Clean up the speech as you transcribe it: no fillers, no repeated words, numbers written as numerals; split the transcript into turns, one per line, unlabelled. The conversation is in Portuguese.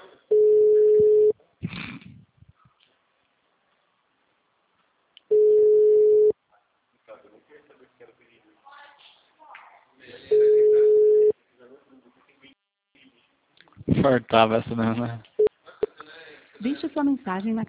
Fartava essa mesmo, né?
Deixe sua mensagem na